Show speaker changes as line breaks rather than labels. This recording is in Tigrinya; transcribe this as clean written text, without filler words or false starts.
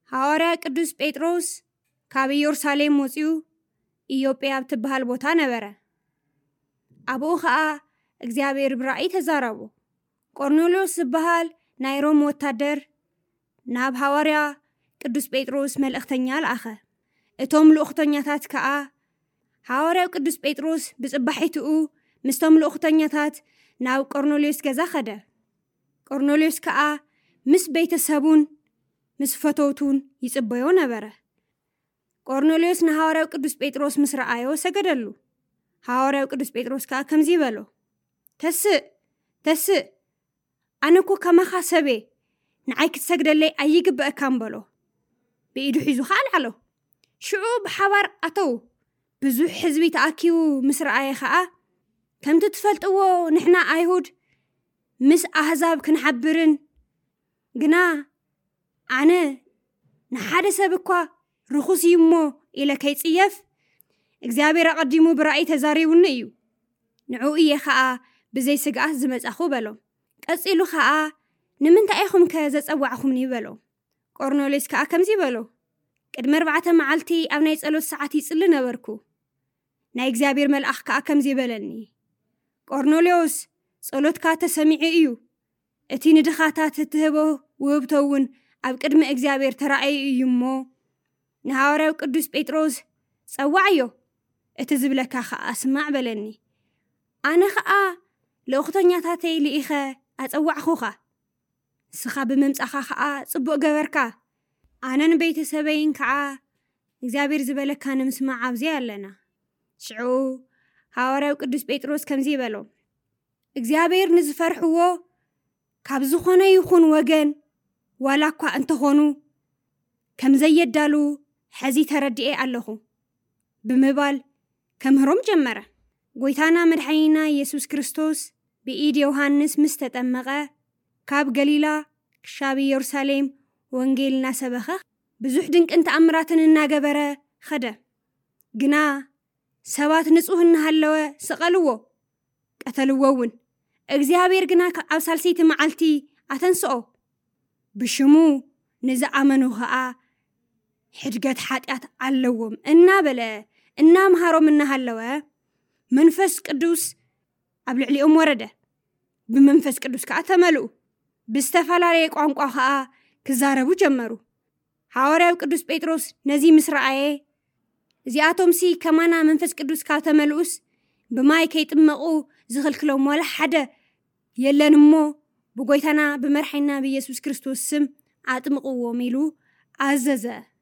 حواري قدوس بطرس كاب يروساليم وصيو إيوبيا بتبهال بوتا نبره أبو خا እግዚአብሔር ብራእይ ተዛረቡ ቆርኔሌዎስ ዝበሃል ናይ ሮም ወታደር ናብ ሐዋርያ ቅዱስ ጴጥሮስ መልእክተኛ ልአኸ እቶም ልኡኽተኛታት ከዓ ሐዋርያው ቅዱስ ጴጥሮስ ብጽባሒትኡ ምስቶም ልኡኽተኛታት ናብ ቆርኔሌዎስ ገዛ ኸደ ቆርኔሌዎስ ከዓ ምስ ቤተሰቡን ምስ ፈተውቱን ይጽበዮ ነበረ ቆርኔሌዎስ ንሐዋርያው ቅዱስ ጴጥሮስ ምስ ረአዮ ሰገደሉ ሐዋርያው ቅዱስ ጴጥሮስ ከዓ ከምዚ በሎ ተስእ ኣነኮ ከመኻ ሰበ ንዓይ ክትሰግደለይ ኣይግብአካን በሎ ብኢዱ ሒዙ ኻልዓሎ ሽዑ ብሓባር ኣተው ብዙሕ ሕዝቢ ተኣኪቡ ምስ ረአየ ከዓ ከምቲ ትፈልጥዎ ንሕና ኣይሁድ ምስ ኣሕዛብ ክንሓብርን ግና ኣነ ንሓደ ሰብ እኳ ርኹስ እሞ ኢለ ከይጽየፍ እግዚአብሔር ኣቐዲሙ ብራእይ ተዛሪቡኒ እዩ ንዑ እየ ከዓ ብዘይ ስግኣት ዝመጻኹ በሎ ቀጺሉ ከዓ ንምንታይ ኢኹም ከዘጸዋዕኹምኒ በሎ ቆርኔሌዎስ ከዓ ከምዚ በሎ ቅድሚ 4 መዓልቲ ኣብ ናይ ጸሎት ሰዓት ይጽሊ ነበርኩ ናይ እግዚአብሔር መልአኽ ከዓ ከምዚ በለኒ ቆርኔሌዎስ ጸሎትካ ተሰሚዑ እዩ እቲ ንድኻታት እትህቦ ውህብቶውን ኣብ ቅድሚ እግዚአብሔር ተራእዩ እዩ እሞ ንሐዋርያው ቅዱስ ጴጥሮስ ጸዋዕዮ እቲ ዝብለካ ከዓ ስማዕ በለኒ ኣነ ከዓ ልኡኽተኛታተይ ልኢኸ ኣጸዋዕኹኻ ስኻ ብምምጻኻ ከዓ ጽቡቕ ገበርካ ኣነን ቤተሰበይን ከዓ እግዚአብሔር ዝበለካ ንምስማዕ ኣብዚ ኣለና ሽዑ ሐዋርያው ቅዱስ ጴጥሮስ ከምዚ በሎ እግዚአብሔር ንዝፈርሕዎ ካብ ዝኾነ ይኹን ወገን ዋላ እኳ እንተኾኑ ከም ዘየዳሉ ሕዚ ተረድኤ ኣለኹ ብምባል ከምህሮም ጀመረ ጎይታና መድኃኒና ኢየሱስ ክርስቶስ ብኢድ ዮሐንስ ምስ ተጠመቐ ካብ ገሊላ ክሻብ ኢየሩሳሌም ወንጌል እናሰበኸ ብዙሕ ድንቅን ተኣምራትን እናገበረ ኸደ ግና ሰባት ንጹህ እናሃለወ ሰቐልዎ ቀተልዎውን እግዚአብሔር ግና ኣብ ሳልሰይቲ መዓልቲ ኣተንስኦ ብሽሙ ንዝኣመኑ ከዓ ሕድገት ኃጢአት ኣለዎም እናበለ እናምሃሮም እናሃለወ መንፈስ ቅዱስ ኣብ ልዕሊኦም ወረደ ብመንፈስ ቅዱስ ከዓ ተመልኡ ብዝተፈላለየ ቋንቋ ከዓ ክዛረቡ ጀመሩ ሐዋርያው ቅዱስ ጴጥሮስ ነዚ ምስ ረአየ እዚኣቶምሲ ከማና መንፈስ ቅዱስ ካብ ተመልኡስ ብማይ ከይጥመቑ ዝኽልክሎም ወላ ሓደ የለን እሞ ብጎይታና ብመርሐና ብኢየሱስ ክርስቶስ ስም ኣጥምቕዎም ኢሉ ኣዘዘ